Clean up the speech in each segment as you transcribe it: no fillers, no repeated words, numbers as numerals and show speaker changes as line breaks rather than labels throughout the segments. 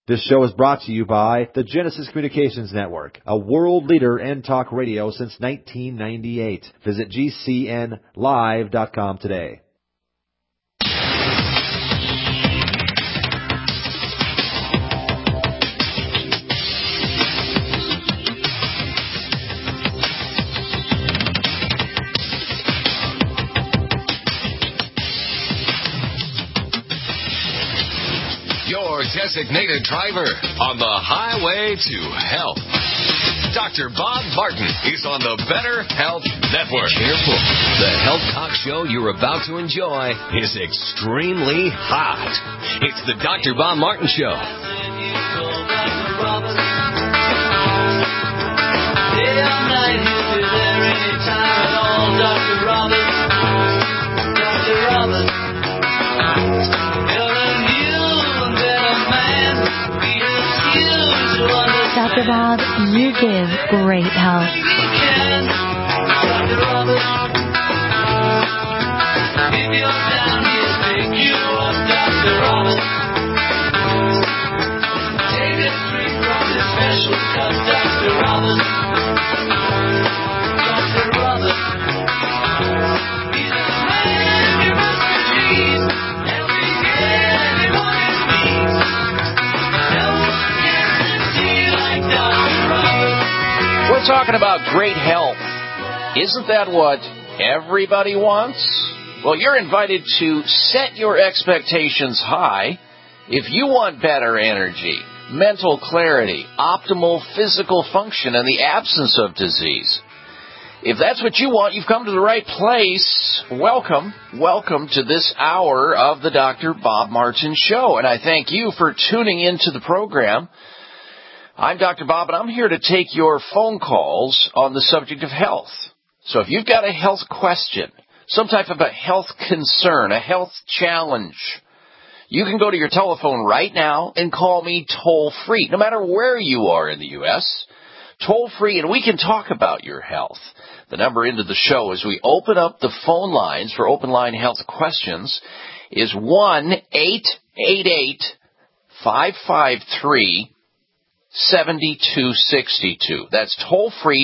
This show is brought to you by the Genesis Communications Network, a world leader in talk radio since 1998. Visit GCNlive.com today.
Designated driver on the highway to health. Dr. Bob Martin is on the Better Health Network. Careful. The Health Talk show you're about to enjoy is extremely hot. It's the Dr. Bob Martin Show.
Dr. Bob, you give great help.
We're talking about great health. Isn't that what everybody wants? Well, you're invited to set your expectations high if you want better energy, mental clarity, optimal physical function, and the absence of disease. If that's what you want, you've come to the right place. Welcome to this hour of the Dr. Bob Martin Show, and I thank you for tuning into the program. I'm Dr. Bob, and I'm here to take your phone calls on the subject of health. So if you've got a health question, some type of a health concern, a health challenge, you can go to your telephone right now and call me toll-free, no matter where you are in the U.S., toll-free, and we can talk about your health. The number into the show as we open up the phone lines for open line health questions is 1-888-553-7262. That's toll free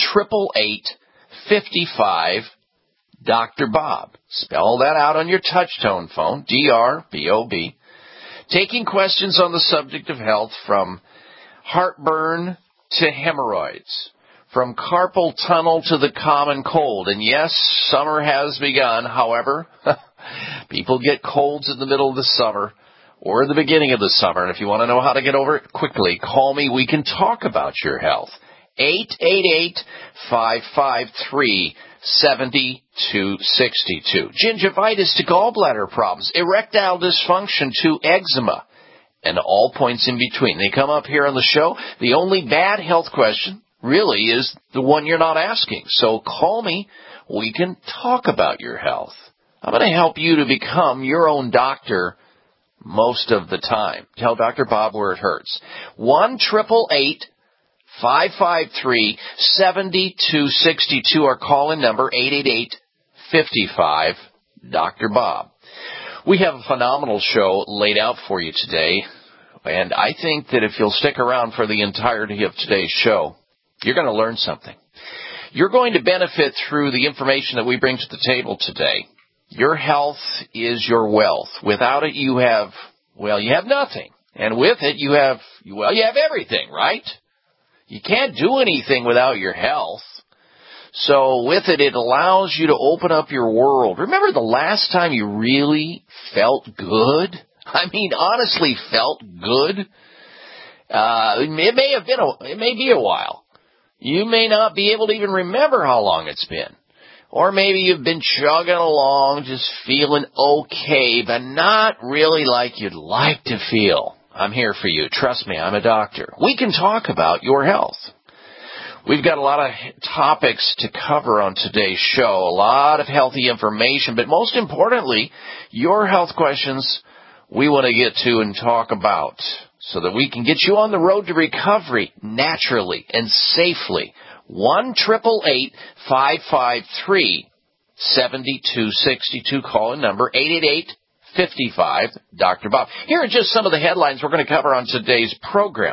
1-888-55 Dr. Bob. Spell that out on your touch-tone phone, DRBOB. Taking questions on the subject of health, from heartburn to hemorrhoids, from carpal tunnel to the common cold. And yes, summer has begun. However, people get colds in the middle of the summer or the beginning of the summer. And if you want to know how to get over it quickly, call me. We can talk about your health. 888-553-7262. Gingivitis to gallbladder problems, erectile dysfunction to eczema, and all points in between. They come up here on the show. The only bad health question really is the one you're not asking. So call me. We can talk about your health. I'm going to help you to become your own doctor most of the time. Tell Dr. Bob where it hurts. 1-888-553-7262. Our call-in number, 888-55 Dr. Bob. We have a phenomenal show laid out for you today, and I think that if you'll stick around for the entirety of today's show, you're going to learn something. You're going to benefit through the information that we bring to the table today. Your health is your wealth. Without it, you have nothing. And with it, you have everything, right? You can't do anything without your health. So with it, it allows you to open up your world. Remember the last time you really felt good? I mean, honestly felt good? It may be a while. You may not be able to even remember how long it's been. Or maybe you've been chugging along, just feeling okay, but not really like you'd like to feel. I'm here for you. Trust me, I'm a doctor. We can talk about your health. We've got a lot of topics to cover on today's show, a lot of healthy information, but most importantly, your health questions we want to get to and talk about so that we can get you on the road to recovery naturally and safely. 1-888-553-7262. Call in number 888-55 855 Dr. Bob. Here are just some of the headlines we're going to cover on today's program.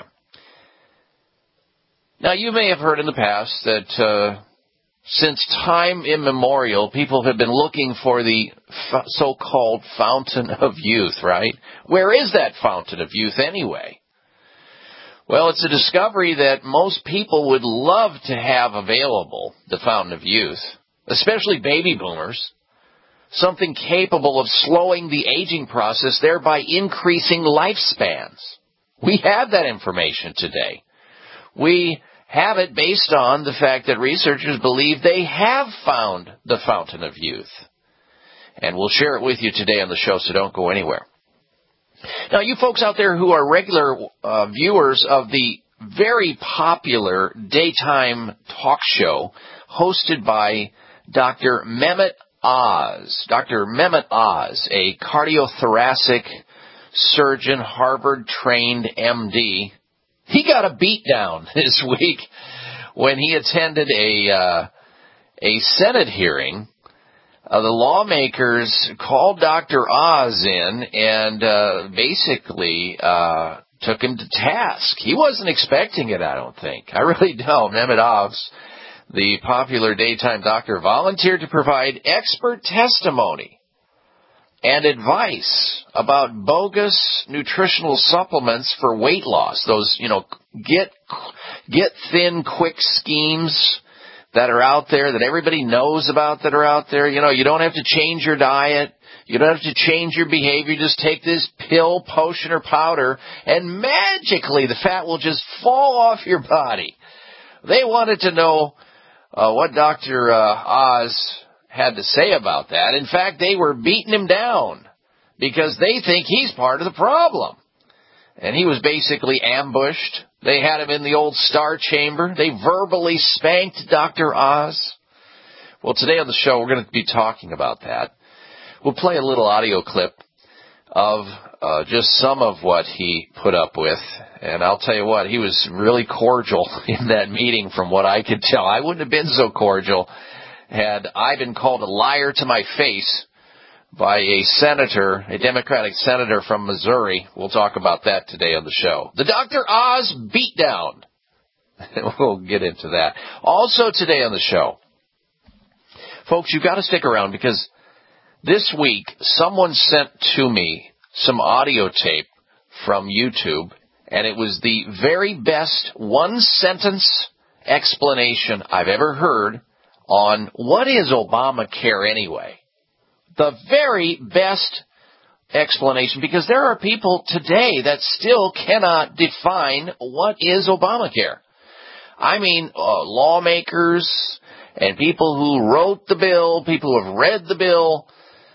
Now, you may have heard in the past that since time immemorial, people have been looking for the so-called fountain of youth, right? Where is that fountain of youth anyway? Well, it's a discovery that most people would love to have available, the fountain of youth, especially baby boomers, something capable of slowing the aging process, thereby increasing lifespans. We have that information today. We have it based on the fact that researchers believe they have found the fountain of youth. And we'll share it with you today on the show, so don't go anywhere. Now, you folks out there who are regular viewers of the very popular daytime talk show hosted by Dr. Mehmet Oz. Dr. Mehmet Oz, a cardiothoracic surgeon, Harvard-trained MD, he got a beatdown this week when he attended a Senate hearing. The lawmakers called Dr. Oz in and basically took him to task. He wasn't expecting it, I don't think. I really don't. Mehmet Oz, the popular daytime doctor, volunteered to provide expert testimony and advice about bogus nutritional supplements for weight loss. Those, get thin quick schemes that are out there that everybody knows about that are out there. You don't have to change your diet. You don't have to change your behavior. Just take this pill, potion, or powder, and magically the fat will just fall off your body. They wanted to know what Dr. Oz had to say about that. In fact, they were beating him down because they think he's part of the problem. And he was basically ambushed. They had him in the old star chamber. They verbally spanked Dr. Oz. Well, today on the show, we're going to be talking about that. We'll play a little audio clip of just some of what he put up with. And I'll tell you what, he was really cordial in that meeting from what I could tell. I wouldn't have been so cordial had I been called a liar to my face by a senator, a Democratic senator from Missouri. We'll talk about that today on the show. The Dr. Oz beatdown. We'll get into that. Also today on the show, folks, you've got to stick around because this week someone sent to me some audio tape from YouTube, and it was the very best one-sentence explanation I've ever heard on what is Obamacare anyway. The very best explanation, because there are people today that still cannot define what is Obamacare. I mean, lawmakers and people who wrote the bill, people who have read the bill,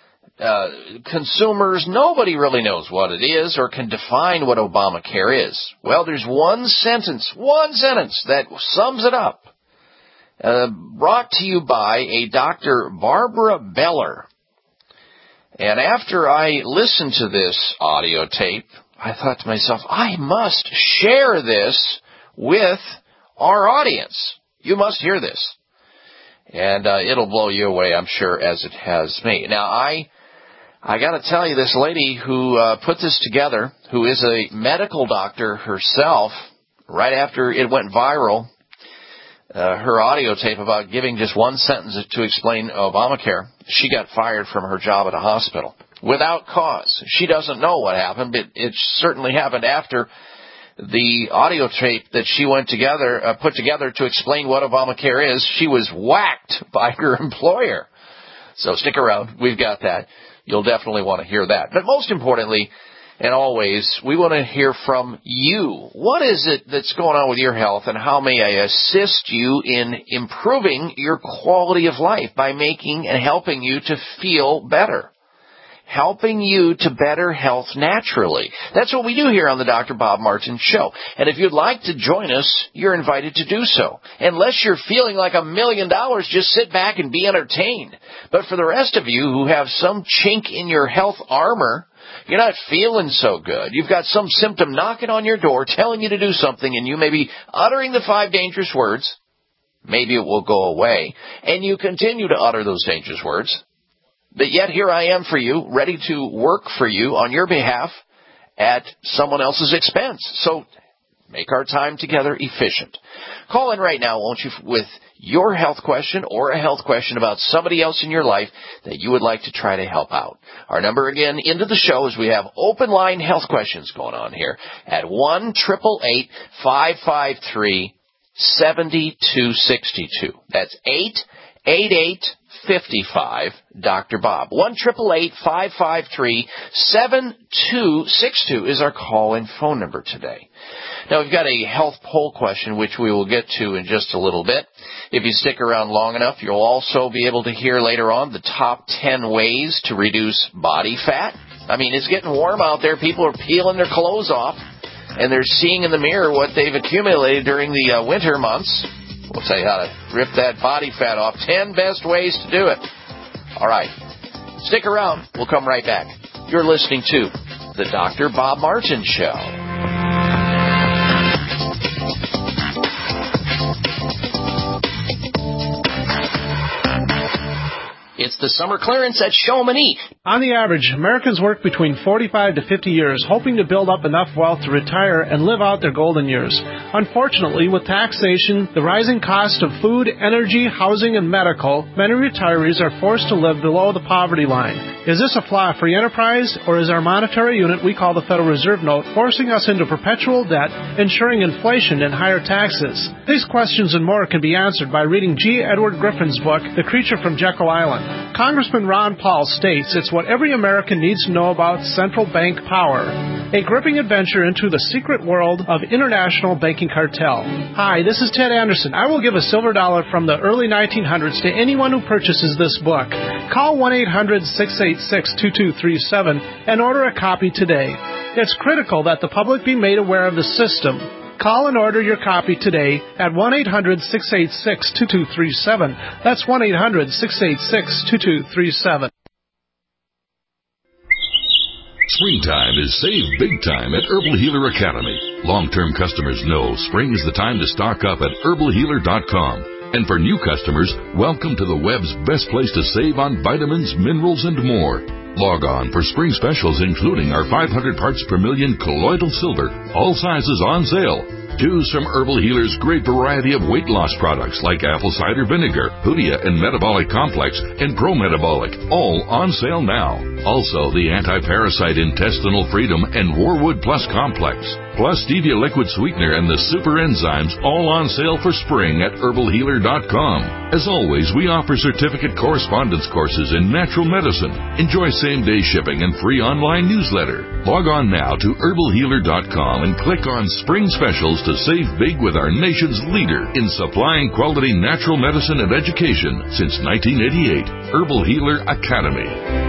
consumers, nobody really knows what it is or can define what Obamacare is. Well, there's one sentence that sums it up. Brought to you by a Dr. Barbara Beller. And after I listened to this audio tape, I thought to myself, I must share this with our audience. You must hear this. And it'll blow you away, I'm sure, as it has me. Now, I got to tell you, this lady who put this together, who is a medical doctor herself, right after it went viral, her audio tape about giving just one sentence to explain Obamacare, she got fired from her job at a hospital without cause. She doesn't know what happened, but it certainly happened after the audio tape that she put together to explain what Obamacare is. She was whacked by her employer. So stick around. We've got that. You'll definitely want to hear that. But most importantly, and always, we want to hear from you. What is it that's going on with your health, and how may I assist you in improving your quality of life by making and helping you to feel better? Helping you to better health naturally. That's what we do here on the Dr. Bob Martin Show. And if you'd like to join us, you're invited to do so. Unless you're feeling like $1 million, just sit back and be entertained. But for the rest of you who have some chink in your health armor, you're not feeling so good, you've got some symptom knocking on your door telling you to do something, and you may be uttering the 5 dangerous words, maybe it will go away, and you continue to utter those dangerous words, But yet here I am for you, ready to work for you on your behalf at someone else's expense. So make our time together efficient. Call in right now, won't you, with your health question or a health question about somebody else in your life that you would like to try to help out. Our number again into the show is we have open line health questions going on here at 1-888-553-7262. That's 888-55 Dr. Bob. 1-888-553-7262 is our call-in phone number today. Now, we've got a health poll question, which we will get to in just a little bit. If you stick around long enough, you'll also be able to hear later on the top 10 ways to reduce body fat. I mean, it's getting warm out there. People are peeling their clothes off, and they're seeing in the mirror what they've accumulated during the winter months. We'll tell you how to rip that body fat off. 10 best ways to do it. All right. Stick around. We'll come right back. You're listening to The Dr. Bob Martin Show. It's the summer clearance at Chamonix.
On the average, Americans work between 45 to 50 years, hoping to build up enough wealth to retire and live out their golden years. Unfortunately, with taxation, the rising cost of food, energy, housing, and medical, many retirees are forced to live below the poverty line. Is this a flaw free enterprise, or is our monetary unit we call the Federal Reserve Note forcing us into perpetual debt, ensuring inflation and higher taxes? These questions and more can be answered by reading G. Edward Griffin's book, The Creature from Jekyll Island. Congressman Ron Paul states it's what every American needs to know about central bank power. A gripping adventure into the secret world of international banking cartel. Hi, this is Ted Anderson. I will give a silver dollar from the early 1900s to anyone who purchases this book. Call 1-800-686-2237 and order a copy today. It's critical that the public be made aware of the system. Call and order your copy today at 1-800-686-2237. That's 1-800-686-2237.
Springtime is save big time at Herbal Healer Academy. Long-term customers know spring is the time to stock up at herbalhealer.com. And for new customers, welcome to the web's best place to save on vitamins, minerals, and more. Log on for spring specials, including our 500 parts per million colloidal silver, all sizes on sale. Choose from Herbal Healer's great variety of weight loss products like apple cider vinegar, Hoodia and Metabolic Complex, and Pro Metabolic, all on sale now. Also, the Anti-Parasite Intestinal Freedom and Warwood Plus Complex, plus Stevia Liquid Sweetener and the Super Enzymes, all on sale for spring at herbalhealer.com. As always, we offer certificate correspondence courses in natural medicine. Enjoy same-day shipping and free online newsletter. Log on now to herbalhealer.com and click on Spring Specials to save big with our nation's leader in supplying quality natural medicine and education since 1988, Herbal Healer Academy.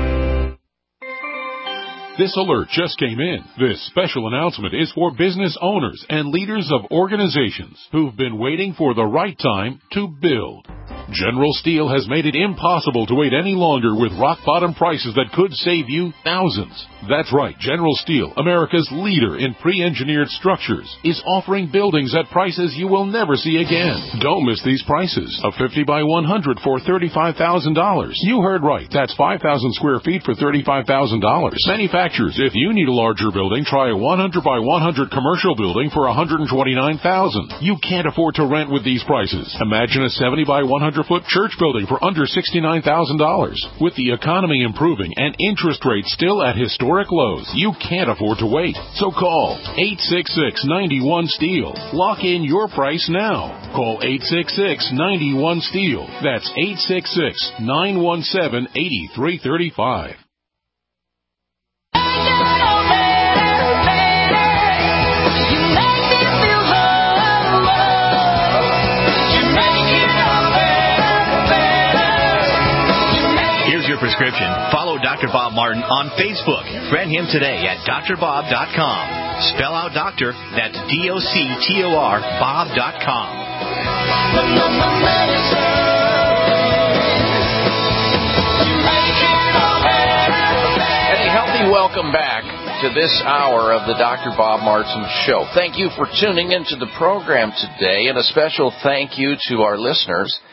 This alert just came in. This special announcement is for business owners and leaders of organizations who've been waiting for the right time to build. General Steel has made it impossible to wait any longer with rock-bottom prices that could save you thousands. That's right, General Steel, America's leader in pre-engineered structures, is offering buildings at prices you will never see again. Don't miss these prices. A 50 by 100 for $35,000. You heard right. That's 5,000 square feet for $35,000. Manufacturers, if you need a larger building, try a 100 by 100 commercial building for $129,000. You can't afford to rent with these prices. Imagine a 70 by 100-foot church building for under $69,000. With the economy improving and interest rates still at historic lows, you can't afford to wait. So call 866-91-STEEL. Lock in your price now. Call 866-91-STEEL. That's 866-917-8335.
Prescription. Follow Dr. Bob Martin on Facebook. Friend him today at drbob.com. Spell out doctor, that's D-O-C-T-O-R, bob.com.
And a healthy welcome back to this hour of the Dr. Bob Martin Show. Thank you for tuning into the program today, and a special thank you to our listeners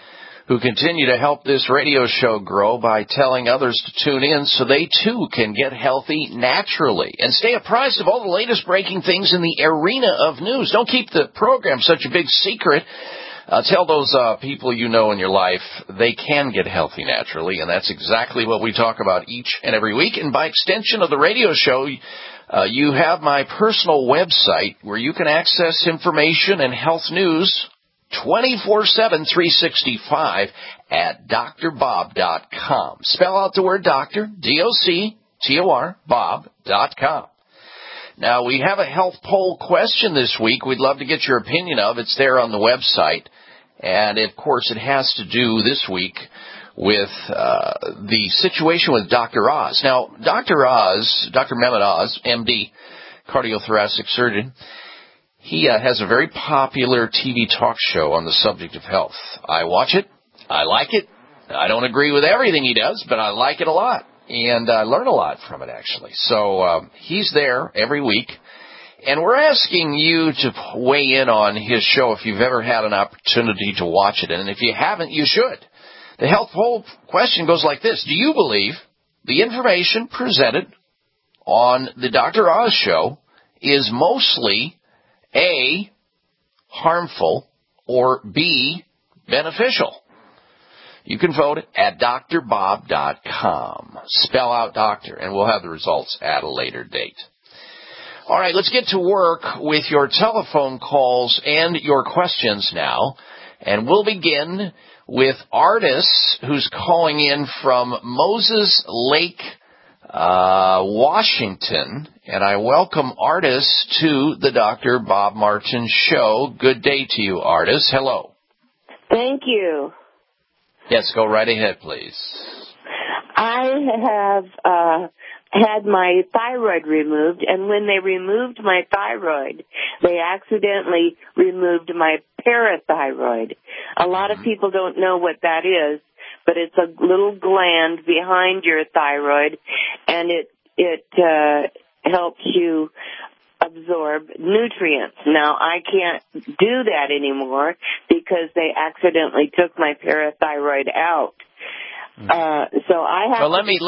who continue to help this radio show grow by telling others to tune in so they too can get healthy naturally and stay apprised of all the latest breaking things in the arena of news. Don't keep the program such a big secret. Tell those people you know in your life they can get healthy naturally, and that's exactly what we talk about each and every week. And by extension of the radio show, you have my personal website where you can access information and health news 24/7, 365 at drbob.com. Spell out the word doctor, D-O-C-T-O-R, bob.com. Now, we have a health poll question this week we'd love to get your opinion of. It's there on the website. And, of course, it has to do this week with the situation with Dr. Oz. Now, Dr. Oz, Dr. Mehmet Oz, MD, cardiothoracic surgeon, he has a very popular TV talk show on the subject of health. I watch it. I like it. I don't agree with everything he does, but I like it a lot. And I learn a lot from it, actually. So he's there every week. And we're asking you to weigh in on his show if you've ever had an opportunity to watch it. And if you haven't, you should. The health poll question goes like this. Do you believe the information presented on the Dr. Oz show is mostly A, harmful, or B, beneficial? You can vote at drbob.com. Spell out doctor, and we'll have the results at a later date. All right, let's get to work with your telephone calls and your questions now. And we'll begin with Artis, who's calling in from Moses Lake, Washington. And I welcome Artis to the Dr. Bob Martin Show. Good day to you, Artis. Hello.
Thank you.
Yes, go right ahead, please.
I have had my thyroid removed, and when they removed my thyroid, they accidentally removed my parathyroid. A lot of people don't know what that is, but it's a little gland behind your thyroid, and it helps you absorb nutrients. Now, I can't do that anymore because they accidentally took my parathyroid out. So I have.
Well, let me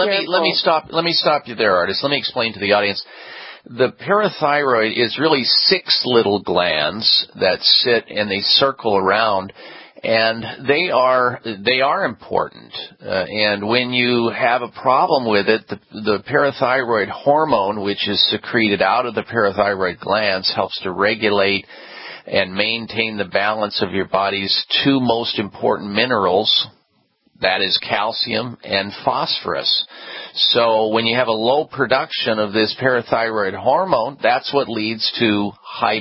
stop you there, Artis. Let me explain to the audience. The parathyroid is really 6 little glands that sit and they circle around, and they are important. And when you have a problem with it, the parathyroid hormone, which is secreted out of the parathyroid glands, helps to regulate and maintain the balance of your body's 2 most important minerals. That is calcium and phosphorus. So when you have a low production of this parathyroid hormone, that's what leads to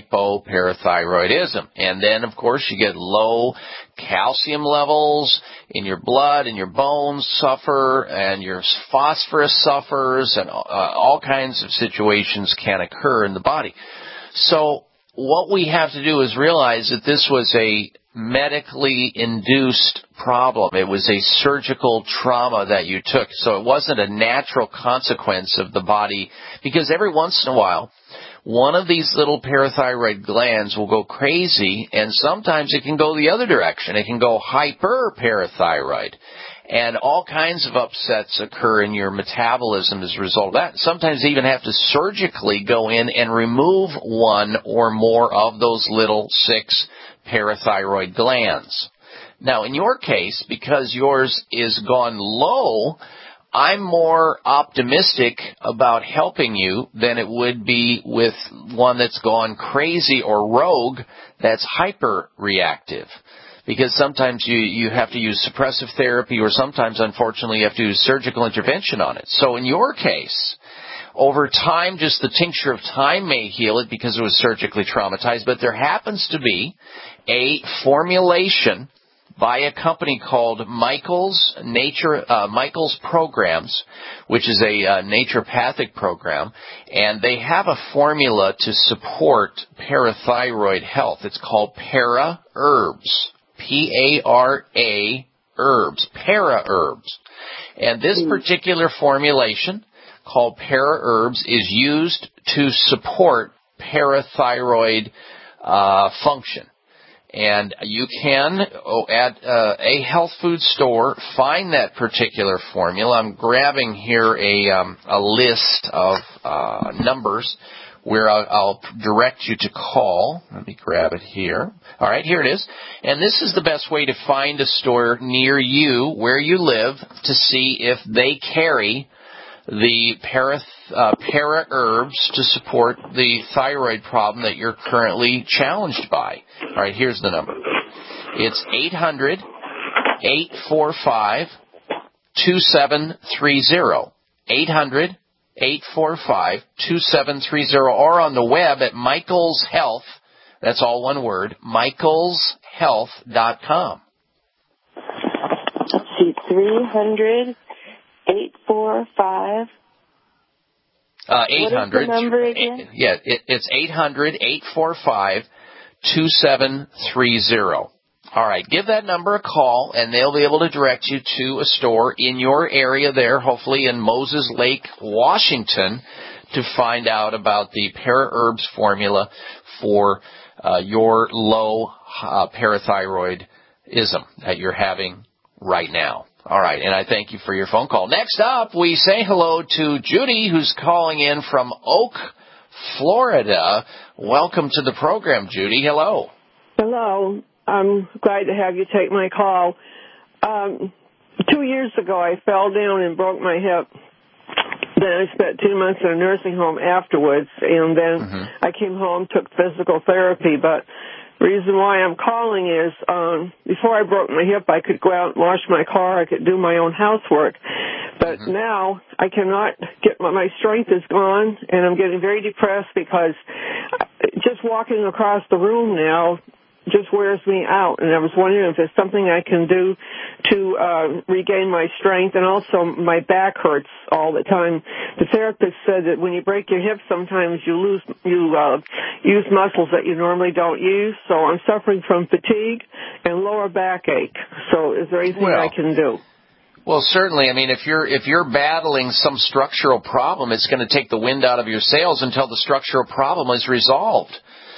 hypoparathyroidism. And then, of course, you get low calcium levels in your blood, and your bones suffer, and your phosphorus suffers, and all kinds of situations can occur in the body. So what we have to do is realize that this was a medically induced problem. It was a surgical trauma that you took. So it wasn't a natural consequence of the body, because every once in a while, one of these little parathyroid glands will go crazy, and sometimes it can go the other direction. It can go hyperparathyroid. And all kinds of upsets occur in your metabolism as a result of that. Sometimes you even have to surgically go in and remove one or more of those little 6 parathyroid glands. Now, in your case, because yours is gone low, I'm more optimistic about helping you than it would be with one that's gone crazy or rogue that's hyper-reactive. Because sometimes you have to use suppressive therapy, or sometimes, unfortunately, you have to use surgical intervention on it. So in your case, over time, just the tincture of time may heal it because it was surgically traumatized, but there happens to be a formulation by a company called Michael's Programs, which is a naturopathic program, and they have a formula to support parathyroid health. It's called Para Herbs. P-A-R-A herbs, para herbs. And this particular formulation called Para Herbs is used to support parathyroid function. And you can, at a health food store, find that particular formula. I'm grabbing here a list of numbers where I'll direct you to call. Let me grab it here. All right, here it is. And this is the best way to find a store near you, where you live, to see if they carry the para herbs to support the thyroid problem that you're currently challenged by. All right, here's the number. It's 800-845-2730. 800-845-2730, or on the web at Michael's Health. That's all one word, michaelshealth.com.
Let's see, 300-845.
800.
What is the number again?
Yeah, it's 800-845-2730. All right, give that number a call, and they'll be able to direct you to a store in your area there, hopefully in Moses Lake, Washington, to find out about the Para-Herbs formula for your low parathyroidism that you're having right now. All right, and I thank you for your phone call. Next up, we say hello to Judy, who's calling in from Oak, Florida. Welcome to the program, Judy. Hello.
Hello. I'm glad to have you take my call. 2 years ago, I fell down and broke my hip. Then I spent 2 months in a nursing home afterwards, and then I came home, took physical therapy. But the reason why I'm calling is before I broke my hip, I could go out and wash my car. I could do my own housework. But now I cannot get my strength is gone, and I'm getting very depressed because just walking across the room now just wears me out, and I was wondering if there's something I can do to regain my strength. And also my back hurts all the time. The therapist said that when you break your hip, sometimes you use muscles that you normally don't use. So I'm suffering from fatigue and lower backache. So is there anything I can do?
Well, certainly. I mean, if you're battling some structural problem, it's going to take the wind out of your sails until the structural problem is resolved.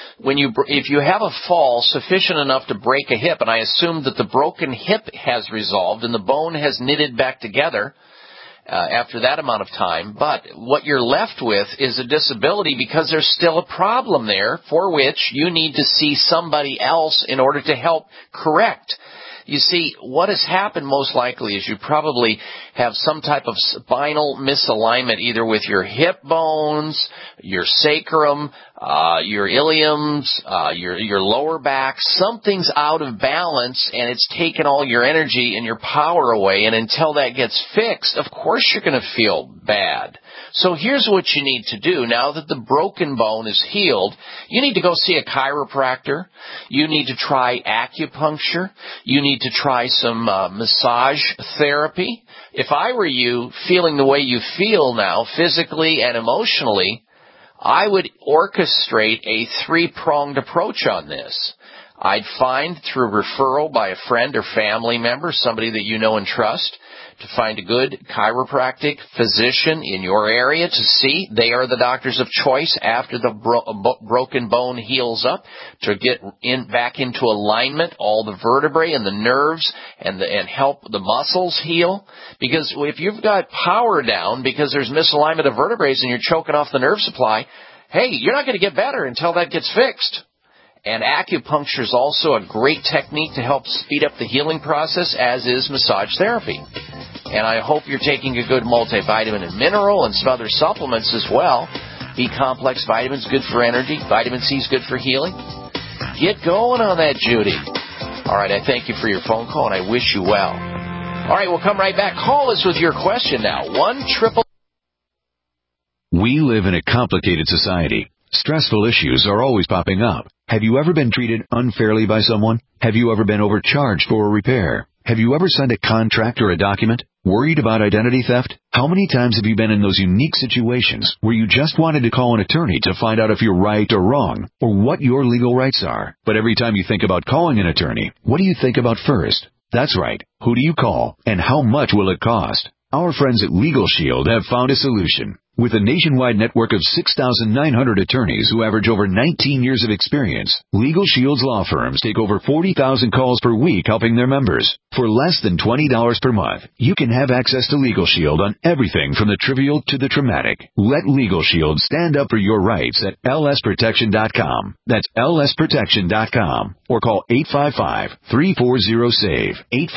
If you have a fall sufficient enough to break a hip, and I assume that the broken hip has resolved and the bone has knitted back together after that amount of time, but what you're left with is a disability because there's still a problem there for which you need to see somebody else in order to help correct. You see, what has happened most likely is you probably have some type of spinal misalignment, either with your hip bones, your sacrum, your iliums, your lower back. Something's out of balance, and it's taken all your energy and your power away. And until that gets fixed, of course you're going to feel bad. So here's what you need to do. Now that the broken bone is healed, you need to go see a chiropractor. You need to try acupuncture. You need to try some massage therapy. If I were you, feeling the way you feel now, physically and emotionally, I would orchestrate a three-pronged approach on this. I'd find through referral by a friend or family member, somebody that you know and trust, to find a good chiropractic physician in your area to see. They are the doctors of choice after the broken bone heals up, to get back into alignment, all the vertebrae and the nerves, and help the muscles heal. Because if you've got power down because there's misalignment of vertebrae and you're choking off the nerve supply, hey, you're not going to get better until that gets fixed. And acupuncture is also a great technique to help speed up the healing process, as is massage therapy. And I hope you're taking a good multivitamin and mineral and some other supplements as well. B-complex vitamins, good for energy. Vitamin C is good for healing. Get going on that, Judy. All right, I thank you for your phone call, and I wish you well. All right, we'll come right back. Call us with your question now. 1-888.
We live in a complicated society. Stressful issues are always popping up. Have you ever been treated unfairly by someone? Have you ever been overcharged for a repair? Have you ever signed a contract or a document? Worried about identity theft? How many times have you been in those unique situations where you just wanted to call an attorney to find out if you're right or wrong, or what your legal rights are? But every time you think about calling an attorney, what do you think about first? That's right. Who do you call, and how much will it cost? Our friends at Legal Shield have found a solution. With a nationwide network of 6,900 attorneys who average over 19 years of experience, Legal Shield's law firms take over 40,000 calls per week helping their members. For less than $20 per month, you can have access to Legal Shield on everything from the trivial to the traumatic. Let Legal Shield stand up for your rights at lsprotection.com. That's lsprotection.com. Or call 855-340-SAVE,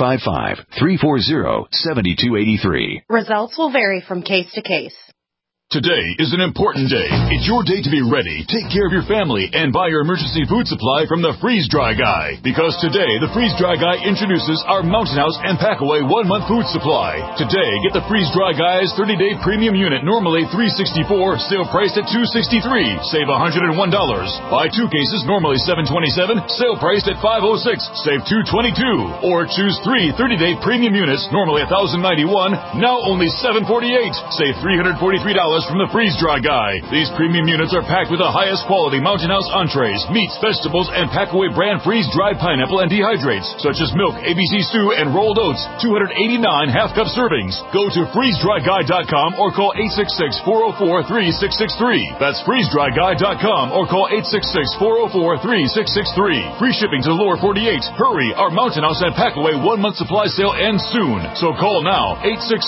855-340-7283.
Results will vary from case to case.
Today is an important day. It's your day to be ready. Take care of your family and buy your emergency food supply from the Freeze Dry Guy. Because today, the Freeze Dry Guy introduces our Mountain House and Packaway 1-month food supply. Today, get the Freeze Dry Guy's 30-day premium unit, normally $364, sale priced at $263. Save $101. Buy 2 cases, normally $727, sale priced at $506. Save $222. Or choose 3 30-day premium units, normally $1,091, now only $748. Save $343 from the Freeze Dry Guy. These premium units are packed with the highest quality Mountain House entrees, meats, vegetables, and Packaway brand freeze-dried pineapple and dehydrates, such as milk, ABC stew, and rolled oats. 289 half-cup servings. Go to freezedryguy.com or call 866-404-3663. That's freezedryguy.com or call 866-404-3663. Free shipping to the lower 48. Hurry, our Mountain House and Packaway 1-month supply sale ends soon. So call now,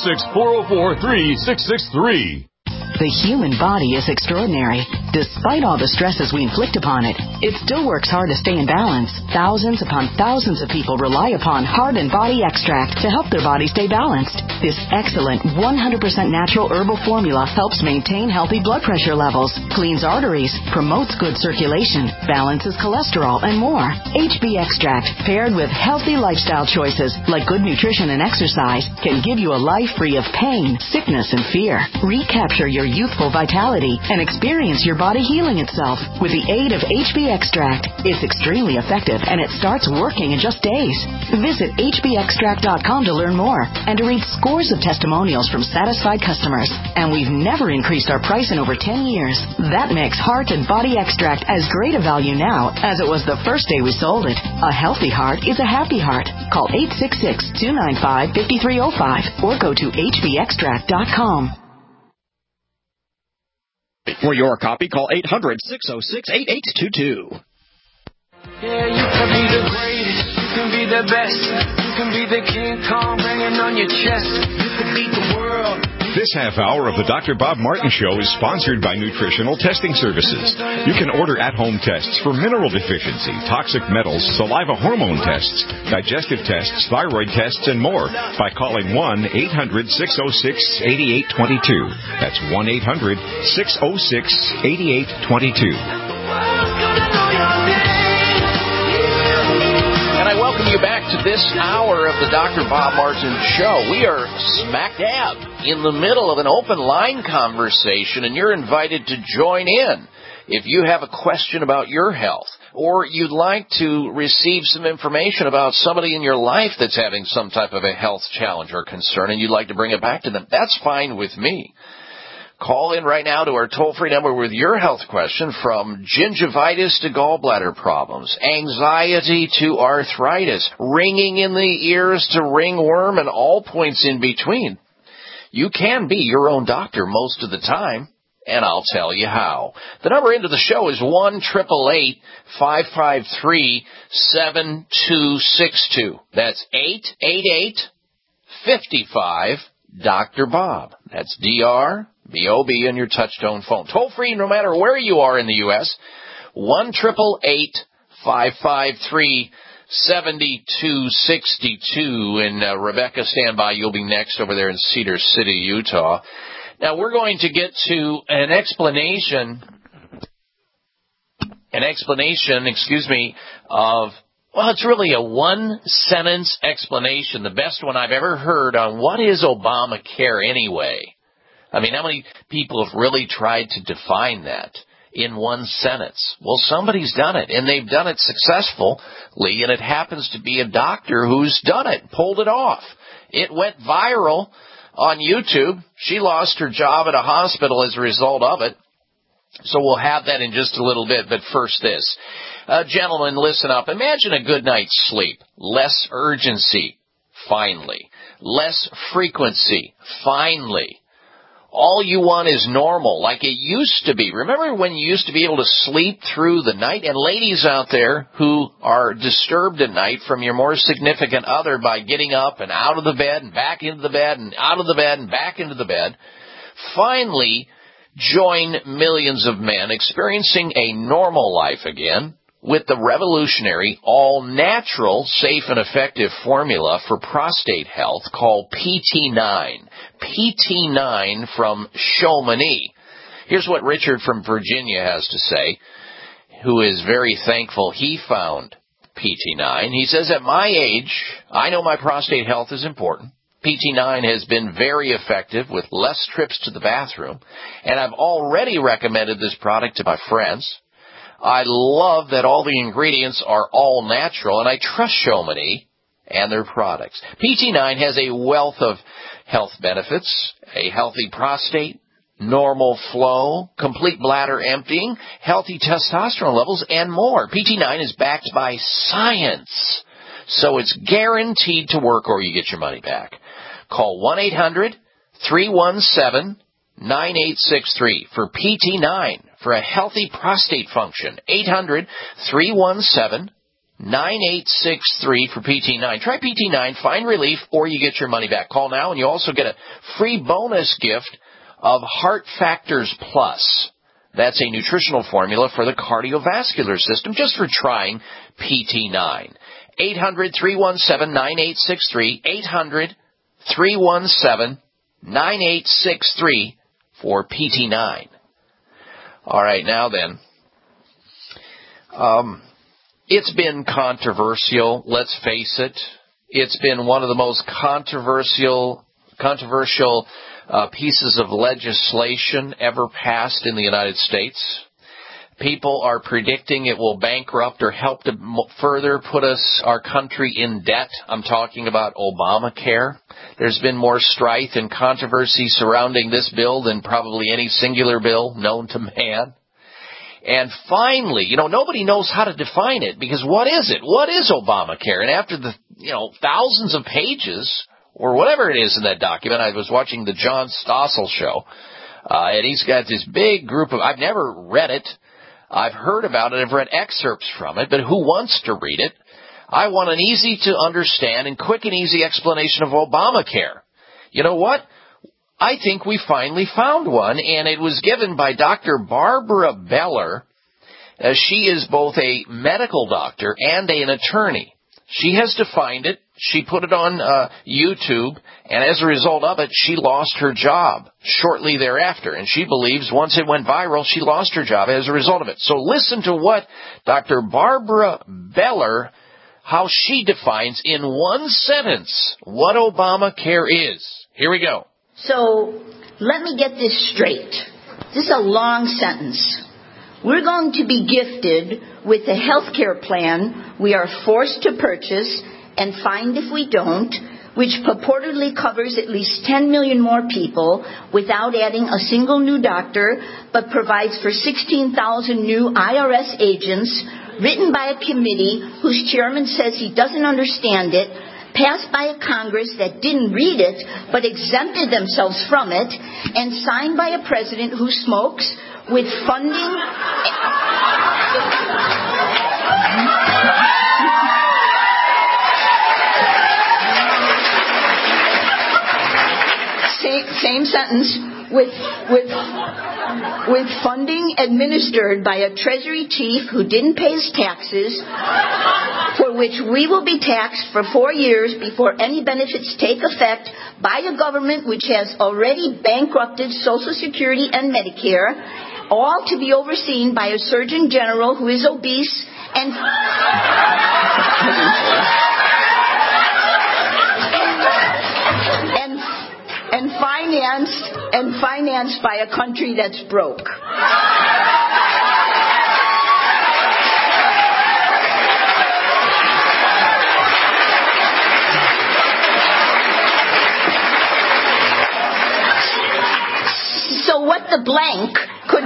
866-404-3663.
The human body is extraordinary. Despite all the stresses we inflict upon it, it still works hard to stay in balance. Thousands upon thousands of people rely upon Heart and Body Extract to help their body stay balanced. This excellent 100% natural herbal formula helps maintain healthy blood pressure levels, cleans arteries, promotes good circulation, balances cholesterol, and more. HB Extract, paired with healthy lifestyle choices like good nutrition and exercise, can give you a life free of pain, sickness, and fear. Recapture your youthful vitality and experience your body healing itself with the aid of HB Extract. It's extremely effective and it starts working in just days. Visit hbextract.com to learn more and to read scores of testimonials from satisfied customers. And we've never increased our price in over 10 years. That makes Heart and Body Extract as great a value now as it was the first day we sold it. A healthy heart is a happy heart. Call 866-295-5305 or go to hbextract.com.
For your copy, call 800-606-8822.
Yeah, you can be the greatest, you can be the best, you can be the King Kong banging on your chest, you can beat the world.
This half hour of the Dr. Bob Martin Show is sponsored by Nutritional Testing Services. You can order at-home tests for mineral deficiency, toxic metals, saliva hormone tests, digestive tests, thyroid tests, and more by calling 1-800-606-8822. That's 1-800-606-8822.
And I welcome you back to this hour of the Dr. Bob Martin Show. We are smack dab in the middle of an open line conversation, and you're invited to join in. If you have a question about your health, or you'd like to receive some information about somebody in your life that's having some type of a health challenge or concern, and you'd like to bring it back to them, that's fine with me. Call in right now to our toll-free number with your health question, from gingivitis to gallbladder problems, anxiety to arthritis, ringing in the ears to ringworm, and all points in between. You can be your own doctor most of the time, and I'll tell you how. The number into the show is 1-888-553-7262. That's 888-55-Dr. Bob. That's D-R-B-O-B on your touch-tone phone. Toll free no matter where you are in the U.S. 1-888-553-7262. And Rebecca, stand by. You'll be next over there in Cedar City, Utah. Now, we're going to get to an explanation, of, well, it's really a one-sentence explanation, the best one I've ever heard on what is Obamacare anyway. I mean, how many people have really tried to define that in one sentence? Well, somebody's done it, and they've done it successfully, and it happens to be a doctor who's done it, pulled it off. It went viral on YouTube. She lost her job at a hospital as a result of it. So we'll have that in just a little bit, but first this. Gentlemen, listen up. Imagine a good night's sleep. Less urgency, finally. Less frequency, finally. all you want is normal, like it used to be. Remember when you used to be able to sleep through the night? And ladies out there who are disturbed at night from your more significant other by getting up and out of the bed and back into the bed and out of the bed and back into the bed, finally join millions of men experiencing a normal life again with the revolutionary, all-natural, safe and effective formula for prostate health called PT9. PT9 from Chamonix. Here's what Richard from Virginia has to say, who is very thankful he found PT9. He says, at my age, I know my prostate health is important. PT9 has been very effective with less trips to the bathroom, and I've already recommended this product to my friends. I love that all the ingredients are all natural, and I trust Chamonix and their products. PT9 has a wealth of health benefits, a healthy prostate, normal flow, complete bladder emptying, healthy testosterone levels, and more. PT9 is backed by science, so it's guaranteed to work or you get your money back. Call 1-800-317-9863 for PT9 for a healthy prostate function. 800-317-9863 for PT9. Try PT9, find relief, or you get your money back. Call now, and you also get a free bonus gift of Heart Factors Plus. That's a nutritional formula for the cardiovascular system just for trying PT9. 800-317-9863. 800-317-9863 for PT9. All right, now then. It's been controversial, let's face it. It's been one of the most controversial pieces of legislation ever passed in the United States. People are predicting it will bankrupt or help to further put our country in debt. I'm talking about Obamacare. There's been more strife and controversy surrounding this bill than probably any singular bill known to man. And finally, nobody knows how to define it, because what is it? What is Obamacare? And after the, thousands of pages or whatever it is in that document, I was watching the John Stossel show, and he's got this big group of, I've never read it. I've heard about it. I've read excerpts from it, but who wants to read it? I want an easy to understand and quick and easy explanation of Obamacare. You know what? I think we finally found one, and it was given by Dr. Barbara Beller. She is both a medical doctor and an attorney. She has defined it. She put it on YouTube, and as a result of it, she lost her job shortly thereafter. And she believes once it went viral, she lost her job as a result of it. So listen to what Dr. Barbara Beller, how she defines in one sentence what Obamacare is. Here we go.
So let me get this straight. This is a long sentence. We're going to be gifted with a health care plan we are forced to purchase and fined if we don't, which purportedly covers at least 10 million more people without adding a single new doctor, but provides for 16,000 new IRS agents, written by a committee whose chairman says he doesn't understand it, passed by a Congress that didn't read it but exempted themselves from it, and signed by a president who smokes, with funding... Same sentence, with funding administered by a Treasury chief who didn't pay his taxes, for which we will be taxed for 4 years before any benefits take effect, by a government which has already bankrupted Social Security and Medicare, all to be overseen by a Surgeon General who is obese and financed by a country that's broke. So what the blank could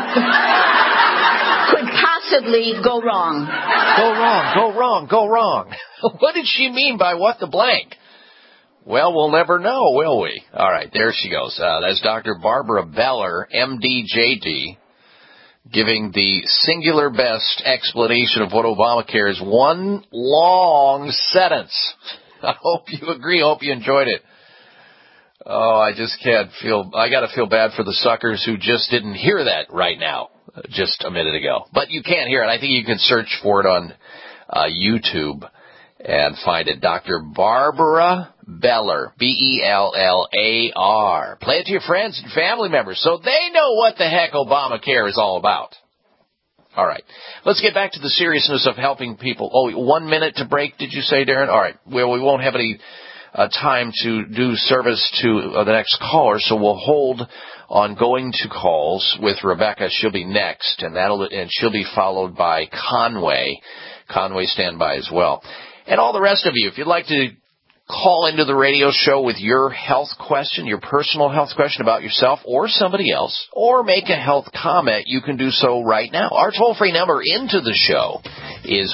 possibly go wrong?
Go wrong. What did she mean by what the blank? Well, we'll never know, will we? All right, there she goes. That's Dr. Barbara Beller, MD, JD, giving the singular best explanation of what Obamacare is. One long sentence. I hope you agree. I hope you enjoyed it. Oh, I got to feel bad for the suckers who just didn't hear that right now, just a minute ago. But you can hear it. I think you can search for it on YouTube and find it. Dr. Barbara Beller, Bellar. Play it to your friends and family members so they know what the heck Obamacare is all about. All right. Let's get back to the seriousness of helping people. Oh, 1 minute to break, did you say, Darren? All right. Well, we won't have any time to do service to the next caller, so we'll hold on going to calls with Rebecca. She'll be next, and she'll be followed by Conway. Conway, stand by as well. And all the rest of you, if you'd like to call into the radio show with your health question, your personal health question about yourself or somebody else, or make a health comment, you can do so right now. Our toll-free number into the show is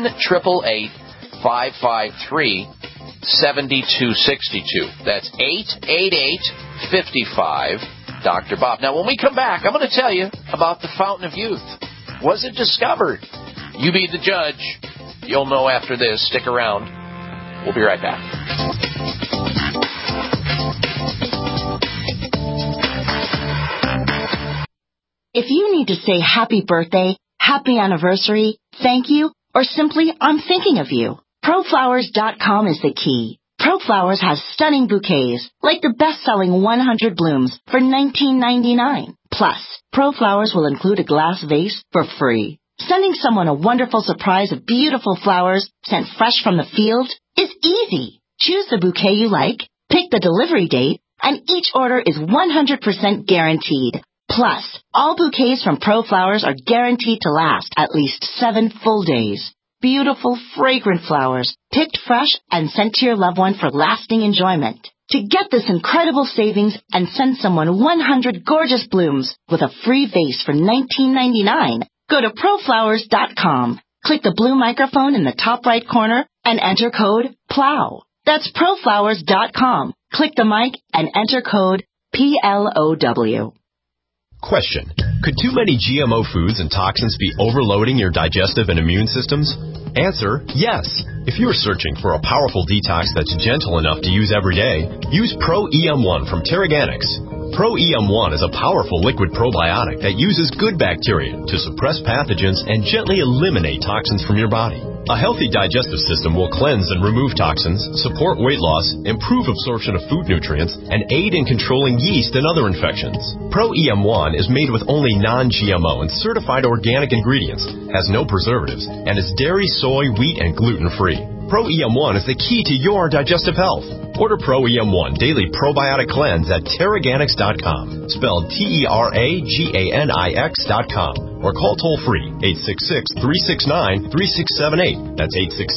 1-888-553-7262. That's 888-55 Dr. Bob. Now, when we come back, I'm going to tell you about the Fountain of Youth. Was it discovered? You be the judge. You'll know after this. Stick around. We'll be right back.
If you need to say happy birthday, happy anniversary, thank you, or simply I'm thinking of you, ProFlowers.com is the key. ProFlowers has stunning bouquets, like the best-selling 100 blooms for $19.99. Plus, ProFlowers will include a glass vase for free. Sending someone a wonderful surprise of beautiful flowers sent fresh from the field is easy. Choose the bouquet you like, pick the delivery date, and each order is 100% guaranteed. Plus, all bouquets from ProFlowers are guaranteed to last at least 7 full days. Beautiful, fragrant flowers, picked fresh and sent to your loved one for lasting enjoyment. To get this incredible savings and send someone 100 gorgeous blooms with a free vase for $19.99, go to ProFlowers.com. Click the blue microphone in the top right corner and enter code PLOW. That's ProFlowers.com. Click the mic and enter code PLOW.
Question. Could too many GMO foods and toxins be overloading your digestive and immune systems? Answer, yes. If you are searching for a powerful detox that's gentle enough to use every day, use Pro-EM1 from Terraganics. Pro-EM1 is a powerful liquid probiotic that uses good bacteria to suppress pathogens and gently eliminate toxins from your body. A healthy digestive system will cleanse and remove toxins, support weight loss, improve absorption of food nutrients, and aid in controlling yeast and other infections. Pro-EM1 is made with only non-GMO and certified organic ingredients, has no preservatives, and is dairy, soy, wheat, and gluten-free. Pro-EM1 is the key to your digestive health. Order Pro-EM1 Daily Probiotic Cleanse at Terraganics.com, spelled Terraganix.com, or call toll-free 866-369-3678. That's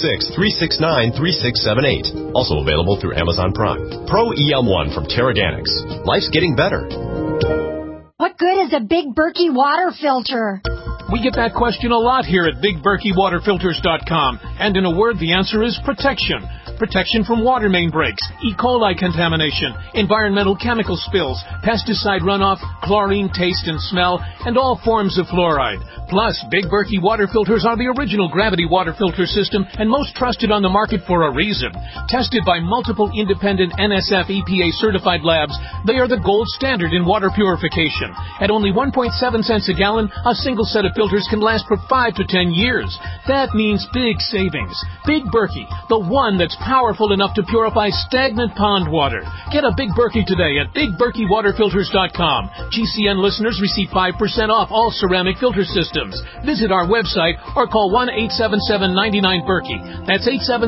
866-369-3678. Also available through Amazon Prime. Pro-EM1 from Terraganics. Life's getting better.
What good is a Big Berkey water filter?
We get that question a lot here at BigBerkeyWaterFilters.com. And in a word, the answer is protection. Protection from water main breaks, E. coli contamination, environmental chemical spills, pesticide runoff, chlorine taste and smell, and all forms of fluoride. Plus, Big Berkey water filters are the original gravity water filter system and most trusted on the market for a reason. Tested by multiple independent NSF EPA certified labs, they are the gold standard in water purification. At only 1.7 cents a gallon, a single set of filters can last for 5 to 10 years. That means big savings. Big Berkey, the one that's powerful enough to purify stagnant pond water. Get a Big Berkey today at BigBerkeyWaterFilters.com. GCN listeners receive 5% off all ceramic filter systems. Visit our website or call 1-877-99-BERKEY. That's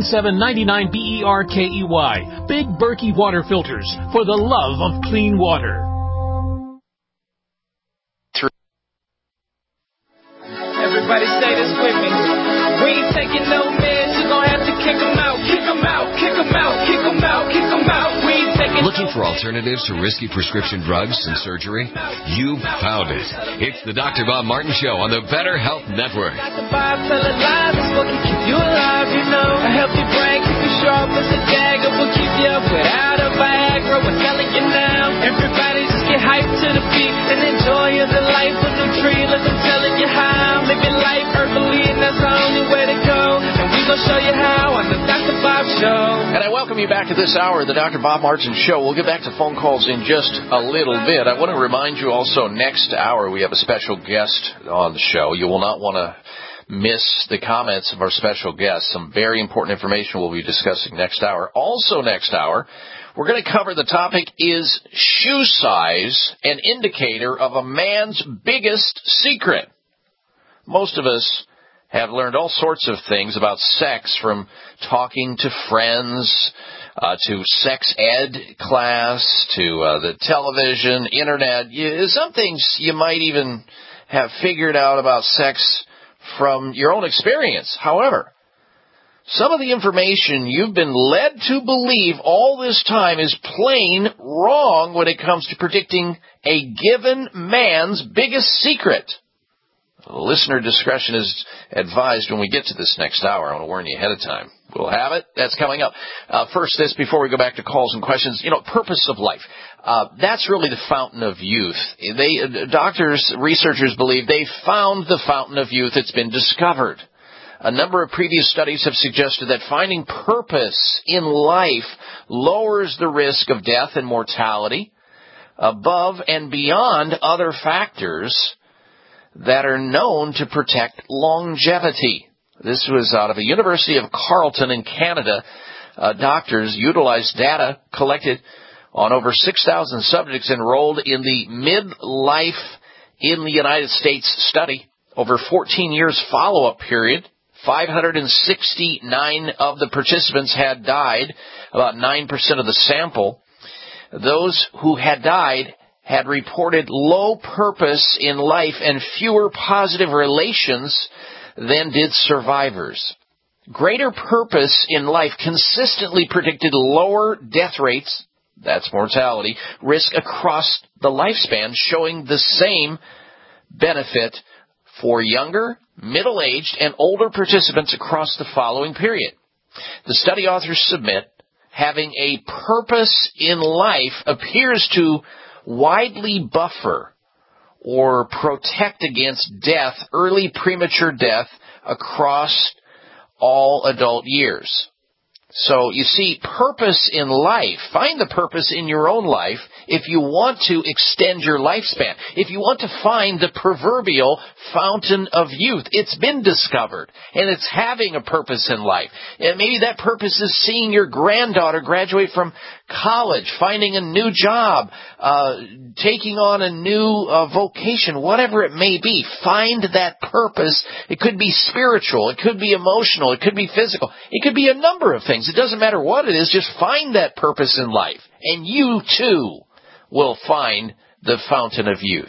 877-99-BERKEY. Big Berkey Water Filters, for the love of clean water.
Everybody say this with me. We ain't taking no meds, you gon' have to kick them out. Kick them out, kick them out, kick them out, kick them out. We ain't taking.
Looking for alternatives to risky prescription drugs and surgery? You found it. It's the Dr. Bob Martin Show on the Better Health Network.
Dr. Bob tell a lie, that's what can keep you alive, you know. A healthy brain, keep you sharp as a dagger, will keep you up without is a life with no tree. Look, I'm telling you how. Living life earthly, and that's the only way to go. And we gonna show you how on the Dr. Bob Show.
And I welcome you back to this hour of the Dr. Bob Martin Show. We'll get back to phone calls in just a little bit. I want to remind you also, next hour we have a special guest on the show. You will not want to miss the comments of our special guest. Some very important information we'll be discussing next hour. Also next hour, we're going to cover the topic, is shoe size an indicator of a man's biggest secret? Most of us have learned all sorts of things about sex, from talking to friends, to sex ed class, to the television, internet. Some things you might even have figured out about sex from your own experience. However, some of the information you've been led to believe all this time is plain wrong when it comes to predicting a given man's biggest secret. Listener discretion is advised when we get to this next hour. I want to warn you ahead of time. We'll have it. That's coming up. First, this, before we go back to calls and questions, purpose of life. That's really the fountain of youth. Doctors, researchers believe they found the fountain of youth. It's been discovered. A number of previous studies have suggested that finding purpose in life lowers the risk of death and mortality above and beyond other factors that are known to protect longevity. This was out of the University of Carleton in Canada. Doctors utilized data collected on over 6,000 subjects enrolled in the Midlife in the United States study. Over 14 years follow-up period, 569 of the participants had died, about 9% of the sample. Those who had died had reported low purpose in life and fewer positive relations than did survivors. Greater purpose in life consistently predicted lower death rates, that's mortality, risk across the lifespan, showing the same benefit for younger, middle-aged, and older participants across the following period. The study authors submit, having a purpose in life appears to widely buffer or protect against death, early premature death, across all adult years. So, you see, purpose in life, find the purpose in your own life if you want to extend your lifespan. If you want to find the proverbial fountain of youth, it's been discovered, and it's having a purpose in life. And maybe that purpose is seeing your granddaughter graduate from college, finding a new job, taking on a new vocation, whatever it may be. Find that purpose. It could be spiritual, it could be emotional, it could be physical, it could be a number of things. It doesn't matter what it is, just find that purpose in life, and you too will find the fountain of youth.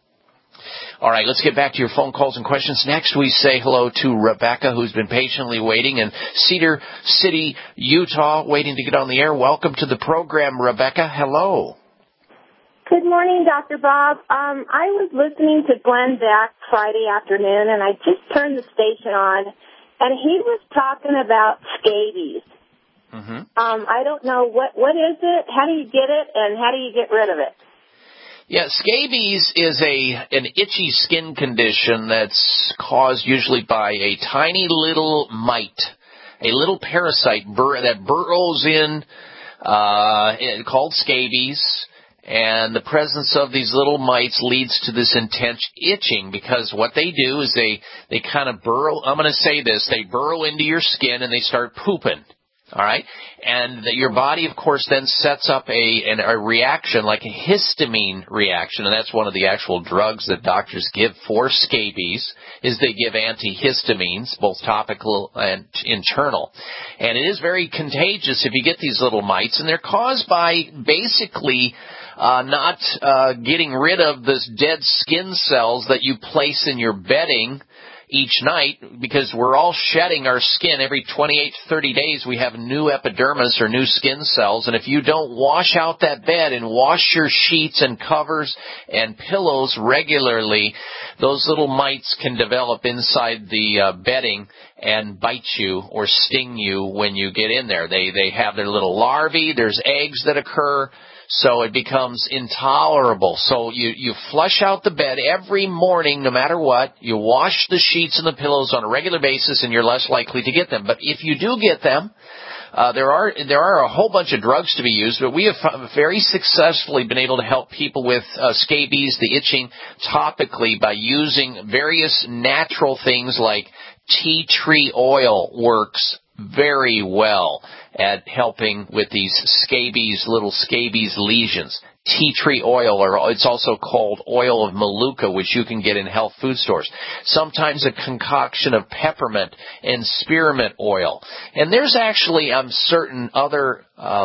All right, let's get back to your phone calls and questions. Next, we say hello to Rebecca, who's been patiently waiting in Cedar City, Utah, waiting to get on the air. Welcome to the program, Rebecca. Hello.
Good morning, Dr. Bob. I was listening to Glenn Beck Friday afternoon, and I just turned the station on, and he was talking about scabies.
Mm-hmm.
I don't know, what is it, how do you get it, and how do you get rid of it?
Yeah, scabies is an itchy skin condition that's caused usually by a tiny little mite, a little parasite that burrows in, called scabies, and the presence of these little mites leads to this intense itching, because what they do is they kind of burrow, I'm going to say this, they burrow into your skin and they start pooping. All right, and your body, of course, then sets up a reaction, like a histamine reaction, and that's one of the actual drugs that doctors give for scabies, is they give antihistamines, both topical and internal. And it is very contagious if you get these little mites, and they're caused by basically not getting rid of this dead skin cells that you place in your bedding each night, because we're all shedding our skin. Every 28 to 30 days we have new epidermis or new skin cells, and if you don't wash out that bed and wash your sheets and covers and pillows regularly, those little mites can develop inside the bedding and bite you or sting you when you get in there. They have their little larvae, there's eggs that occur. So it becomes intolerable. So you flush out the bed every morning, no matter what. You wash the sheets and the pillows on a regular basis, and you're less likely to get them. But if you do get them, there are a whole bunch of drugs to be used, but we have very successfully been able to help people with scabies, the itching, topically by using various natural things like tea tree oil works very well at helping with these scabies, little scabies lesions. Tea tree oil, or it's also called oil of Maluka, which you can get in health food stores. Sometimes a concoction of peppermint and spearmint oil. And there's actually, I'm certain, other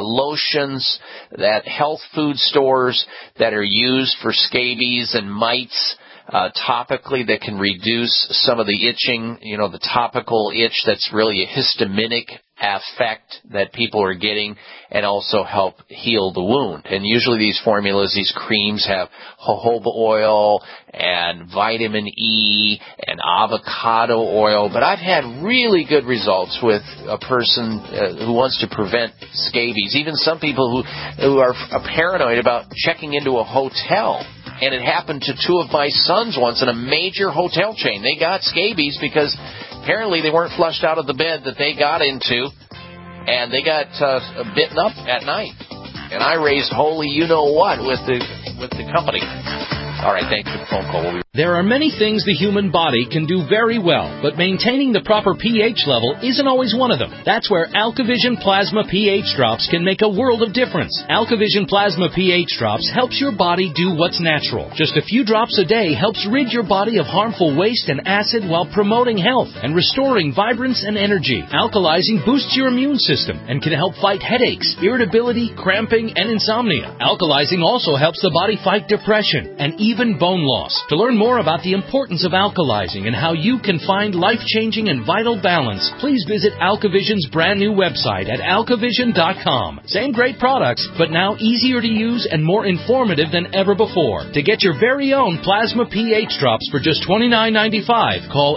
lotions that health food stores that are used for scabies and mites topically that can reduce some of the itching, the topical itch that's really a histaminic effect that people are getting, and also help heal the wound. And usually these formulas, these creams have jojoba oil and vitamin E and avocado oil. But I've had really good results with a person who wants to prevent scabies. Even some people who are paranoid about checking into a hotel. And it happened to two of my sons once in a major hotel chain. They got scabies because apparently they weren't flushed out of the bed that they got into, and they got bitten up at night. And I raised holy you-know-what with the company. All right, thanks for the phone call.
There are many things the human body can do very well, but maintaining the proper pH level isn't always one of them. That's where AlkaVision Plasma pH Drops can make a world of difference. AlkaVision Plasma pH Drops helps your body do what's natural. Just a few drops a day helps rid your body of harmful waste and acid while promoting health and restoring vibrance and energy. Alkalizing boosts your immune system and can help fight headaches, irritability, cramping, and insomnia. Alkalizing also helps the body fight depression and even bone loss. To learn more about the importance of alkalizing and how you can find life-changing and vital balance, please visit AlkaVision's brand new website at alkavision.com. Same great products, but now easier to use and more informative than ever before. To get your very own Plasma pH Drops for just $29.95, call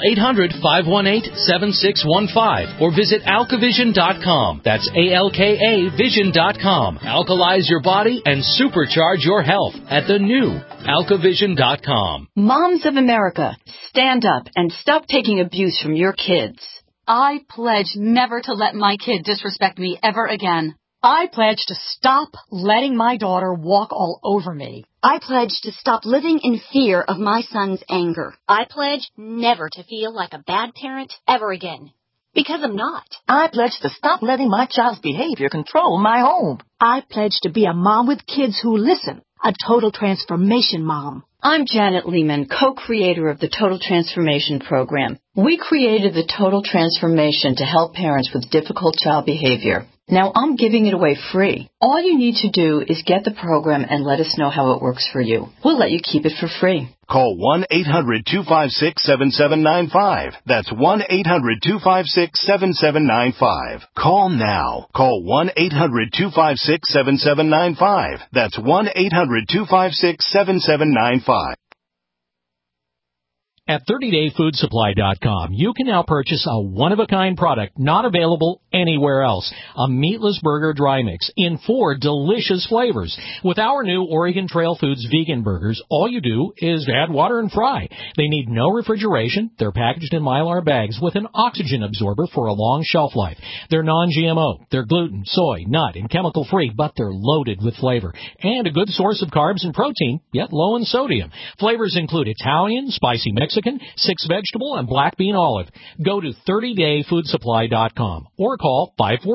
800-518-7615 or visit alkavision.com. That's ALKA Vision.com. Alkalize your body and supercharge your health at the new alkavision.com.
Moms of America, stand up and stop taking abuse from your kids.
I pledge never to let my kid disrespect me ever again.
I pledge to stop letting my daughter walk all over me.
I pledge to stop living in fear of my son's anger.
I pledge never to feel like a bad parent ever again. Because I'm not.
I pledge to stop letting my child's behavior control my home.
I pledge to be a mom with kids who listen. A total transformation mom.
I'm Janet Lehman, co-creator of the Total Transformation Program. We created the Total Transformation to help parents with difficult child behavior. Now I'm giving it away free. All you need to do is get the program and let us know how it works for you. We'll let you keep it for free.
Call 1-800-256-7795. That's 1-800-256-7795. Call now. Call 1-800-256-7795. That's 1-800-256-7795.
At 30dayfoodsupply.com, you can now purchase a one-of-a-kind product not available anywhere else. A meatless burger dry mix in 4 delicious flavors. With our new Oregon Trail Foods vegan burgers, all you do is add water and fry. They need no refrigeration. They're packaged in Mylar bags with an oxygen absorber for a long shelf life. They're non-GMO. They're gluten, soy, nut, and chemical-free, but they're loaded with flavor. And a good source of carbs and protein, yet low in sodium. Flavors include Italian, spicy Mexican, 6-vegetable, and black bean olive. Go to 30dayfoodsupply.com or call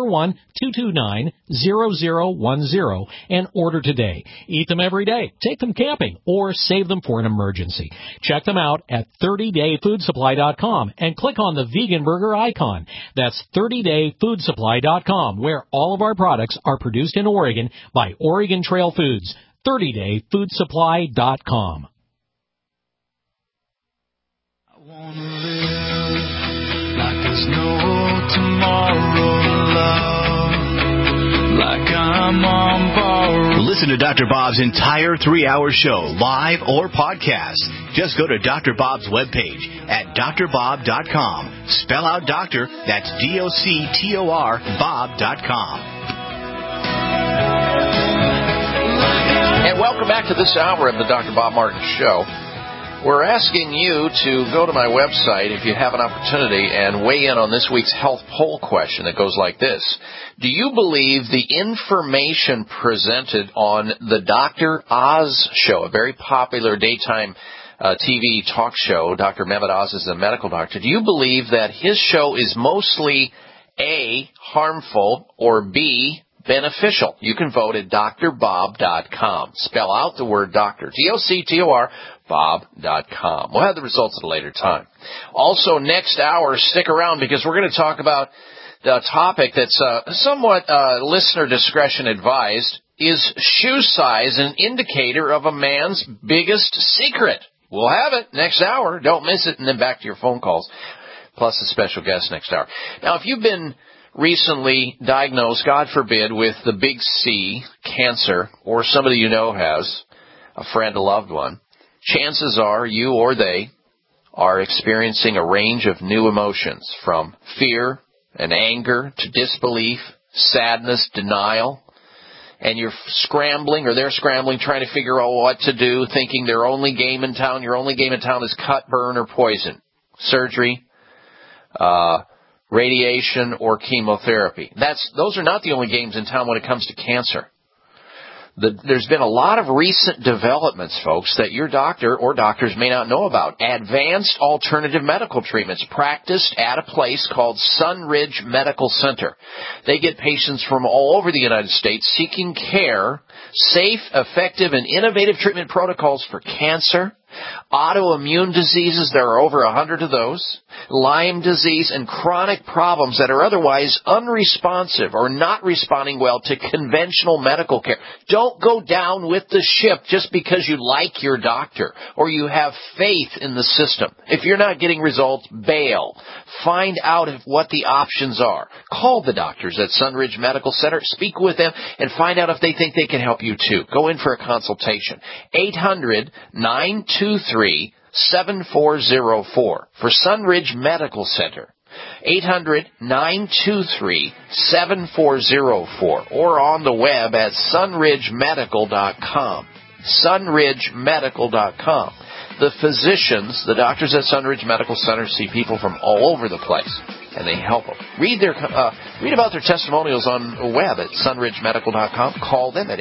541-229-0010 and order today. Eat them every day, take them camping, or save them for an emergency. Check them out at 30dayfoodsupply.com and click on the vegan burger icon. That's 30dayfoodsupply.com, where all of our products are produced in Oregon by Oregon Trail Foods. 30dayfoodsupply.com.
Like there's no tomorrow, love. Like I'm on borrowed.
Listen to Dr. Bob's entire 3-hour show, live or podcast. Just go to Dr. Bob's webpage at drbob.com. Spell out doctor, that's DOCTOR, Bob.com.
And welcome back to this hour of the Dr. Bob Martin Show. We're asking you to go to my website if you have an opportunity and weigh in on this week's health poll question that goes like this. Do you believe the information presented on the Dr. Oz show, a very popular daytime TV talk show? Dr. Mehmet Oz is a medical doctor. Do you believe that his show is mostly A, harmful, or B, beneficial? You can vote at drbob.com. Spell out the word doctor, D-O-C-T-O-R, bob.com. We'll have the results at a later time. Also, next hour, stick around because we're going to talk about the topic that's somewhat listener discretion advised. Is shoe size an indicator of a man's biggest secret? We'll have it next hour. Don't miss it. And then back to your phone calls, plus a special guest next hour. Now, if you've been recently diagnosed, God forbid, with the big C, cancer, or somebody you know has, a friend, a loved one, chances are you or they are experiencing a range of new emotions, from fear and anger to disbelief, sadness, denial, and you're scrambling, or they're scrambling, trying to figure out what to do, thinking their only game in town, your only game in town is cut, burn, or poison, surgery, radiation, or chemotherapy. Those are not the only games in town when it comes to cancer. There's been a lot of recent developments, folks, that your doctor or doctors may not know about. Advanced alternative medical treatments practiced at a place called Sunridge Medical Center. They get patients from all over the United States seeking care, safe, effective, and innovative treatment protocols for cancer, autoimmune diseases, there are over 100 of those, Lyme disease, and chronic problems that are otherwise unresponsive or not responding well to conventional medical care. Don't go down with the ship just because you like your doctor or you have faith in the system. If you're not getting results, bail. Find out what the options are. Call the doctors at Sunridge Medical Center, speak with them, and find out if they think they can help you too. Go in for a consultation. 800-923-7404 for Sunridge Medical Center. 800-923-7404 or on the web at sunridgemedical.com. sunridgemedical.com. The physicians, the doctors at Sunridge Medical Center, see people from all over the place, and they help them. Read about their testimonials on the web at sunridgemedical.com. Call them at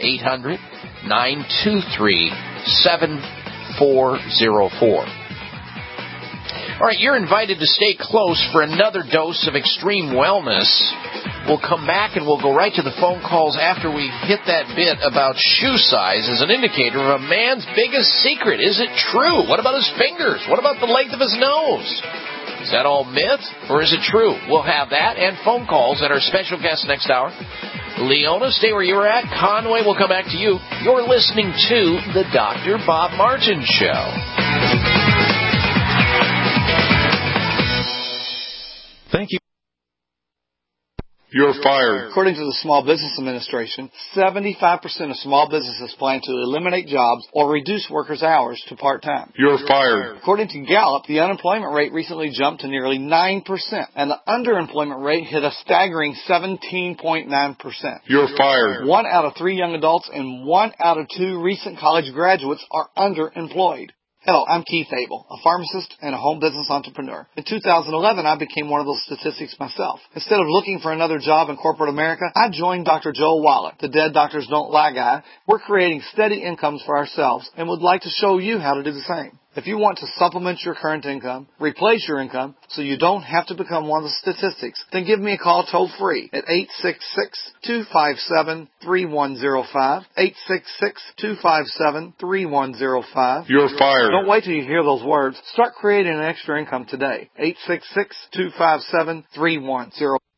800-923-7404. All right, you're invited to stay close for another dose of extreme wellness. We'll come back and we'll go right to the phone calls after we hit that bit about shoe size as an indicator of a man's biggest secret. Is it true? What about his fingers? What about the length of his nose? Is that all myth or is it true? We'll have that and phone calls and our special guest next hour. Leona, stay where you're at. Conway, we'll come back to you. You're listening to The Dr. Bob Martin Show.
Thank you.
You're fired. According to the Small Business Administration, 75% of small businesses plan to eliminate jobs or reduce workers' hours to part-time. You're fired. According to Gallup, the unemployment rate recently jumped to nearly 9%, and the underemployment rate hit a staggering 17.9%. You're fired. 1 out of 3 young adults and 1 out of 2 recent college graduates are underemployed. Hello, I'm Keith Abel, a pharmacist and a home business entrepreneur. In 2011, I became one of those statistics myself. Instead of looking for another job in corporate America, I joined Dr. Joel Wallach, the Dead Doctors Don't Lie guy. We're creating steady incomes for ourselves and would like to show you how to do the same. If you want to supplement your current income, replace your income, so you don't have to become one of the statistics, then give me a call toll-free at 866-257-3105, 866-257-3105. You're fired. Don't wait till you hear those words. Start creating an extra income today. 866-257-3105.